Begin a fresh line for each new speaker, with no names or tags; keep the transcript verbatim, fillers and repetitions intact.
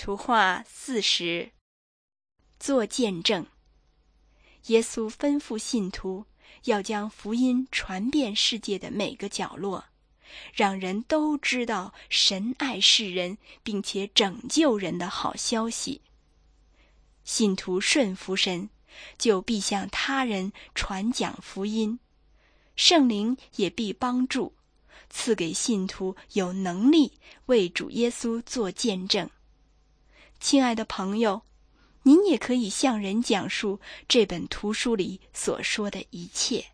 图画四十，做见证。耶稣吩咐信徒要将福音传遍世界的每个角落，让人都知道神爱世人并且拯救人的好消息。信徒顺服神，就必向他人传讲福音，圣灵也必帮助，赐给信徒有能力为主耶稣做见证。亲爱的朋友，您也可以向人讲述这本图书里所说的一切。